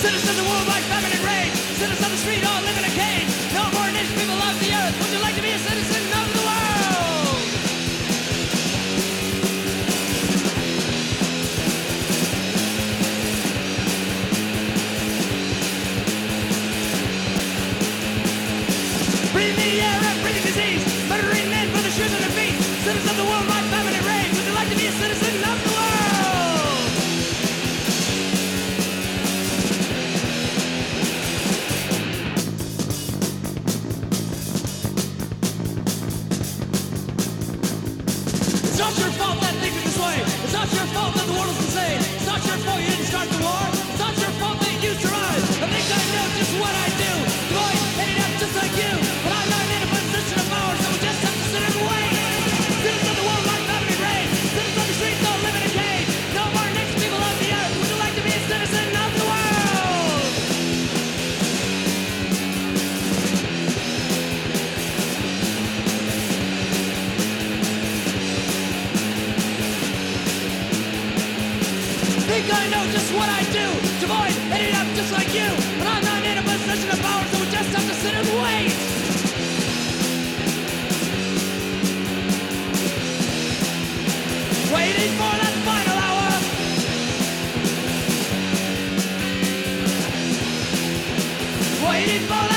Citizens of world like famine and rage. Citizens of the street all live in a cage. No more niche people of the earth. Would you like to be a citizen of the world? Breathe the air and breathing disease. Murdering men for the shoes on their feet. Citizens of the world like famine and rage. Would you like to be a citizen of the world? It's not your fault that things are this way. It's not your fault that the world is insane. It's not your fault you didn't start the war. It's not your fault that you survived. I think I know just what I do. Going, heading up just like you. But I'm not in a position of power, so we just have to sit and wait. Citizens of the world like famine and rage. Citizens of the streets don't live in a cage. No more next people of the earth. Would you like to be a citizen of the world? Think I know just what I do to avoid ending up just like you. But I'm not in a position of power, so we just have to sit and wait. Waiting for that final hour. Waiting for that